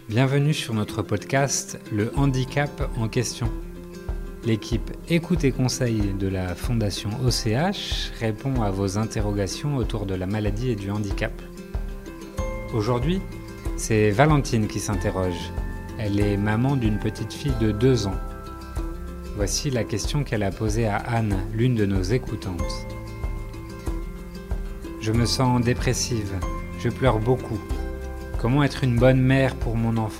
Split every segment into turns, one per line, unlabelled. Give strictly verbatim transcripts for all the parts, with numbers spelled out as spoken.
Bienvenue sur notre podcast Le handicap en question. L'équipe Écoute et Conseil de la Fondation O C H répond à vos interrogations autour de la maladie et du handicap. Aujourd'hui, c'est Valentine qui s'interroge. Elle est maman d'une petite fille de deux ans. Voici la question qu'elle a posée à Anne, l'une de nos écoutantes. Je me sens dépressive, je pleure beaucoup. Comment être une bonne mère pour mon enfant ?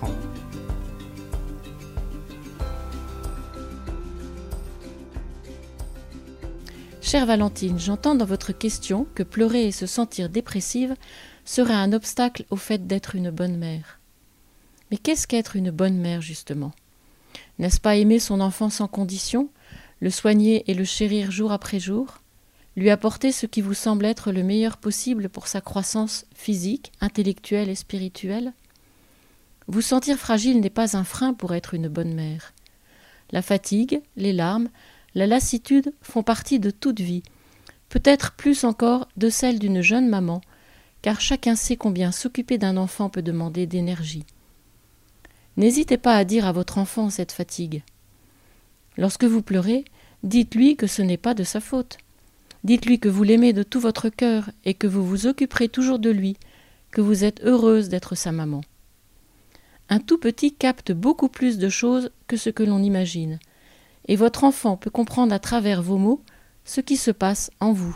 Chère Valentine, j'entends dans votre question que pleurer et se sentir dépressive serait un obstacle au fait d'être une bonne mère. Mais qu'est-ce qu'être une bonne mère, justement ? N'est-ce pas aimer son enfant sans condition, le soigner et le chérir jour après jour, lui apporter ce qui vous semble être le meilleur possible pour sa croissance physique, intellectuelle et spirituelle ? Vous sentir fragile n'est pas un frein pour être une bonne mère. La fatigue, les larmes, la lassitude font partie de toute vie, peut-être plus encore de celle d'une jeune maman, car chacun sait combien s'occuper d'un enfant peut demander d'énergie. N'hésitez pas à dire à votre enfant cette fatigue. Lorsque vous pleurez, dites-lui que ce n'est pas de sa faute. Dites-lui que vous l'aimez de tout votre cœur et que vous vous occuperez toujours de lui, que vous êtes heureuse d'être sa maman. Un tout petit capte beaucoup plus de choses que ce que l'on imagine, et votre enfant peut comprendre à travers vos mots ce qui se passe en vous.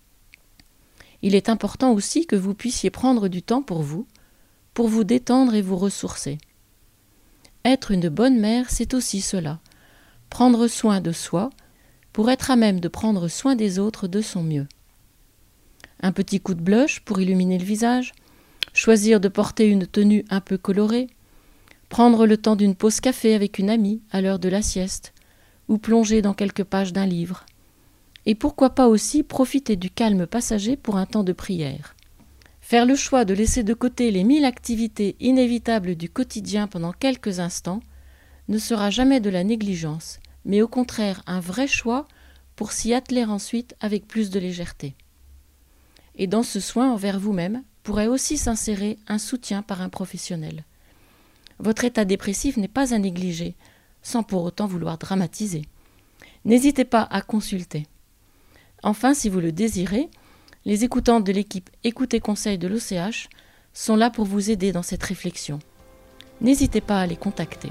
Il est important aussi que vous puissiez prendre du temps pour vous, pour vous détendre et vous ressourcer. Être une bonne mère, c'est aussi cela, prendre soin de soi, pour être à même de prendre soin des autres de son mieux. Un petit coup de blush pour illuminer le visage, choisir de porter une tenue un peu colorée, prendre le temps d'une pause café avec une amie à l'heure de la sieste, ou plonger dans quelques pages d'un livre. Et pourquoi pas aussi profiter du calme passager pour un temps de prière. Faire le choix de laisser de côté les mille activités inévitables du quotidien pendant quelques instants ne sera jamais de la négligence, mais au contraire un vrai choix pour s'y atteler ensuite avec plus de légèreté. Et dans ce soin envers vous-même pourrait aussi s'insérer un soutien par un professionnel. Votre état dépressif n'est pas à négliger, sans pour autant vouloir dramatiser. N'hésitez pas à consulter. Enfin, si vous le désirez, les écoutantes de l'équipe Écoute et Conseil de l'O C H sont là pour vous aider dans cette réflexion. N'hésitez pas à les contacter.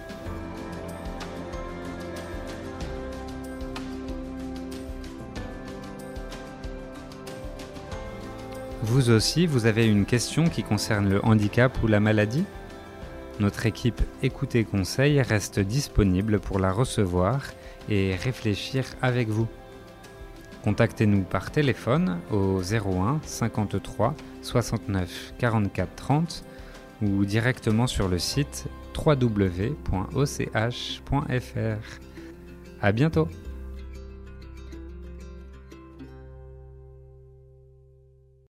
Vous aussi, vous avez une question qui concerne le handicap ou la maladie ? Notre équipe Écoute et Conseil reste disponible pour la recevoir et réfléchir avec vous. Contactez-nous par téléphone au zéro un cinquante-trois soixante-neuf quarante-quatre trente ou directement sur le site w w w point o c h point f r. À bientôt!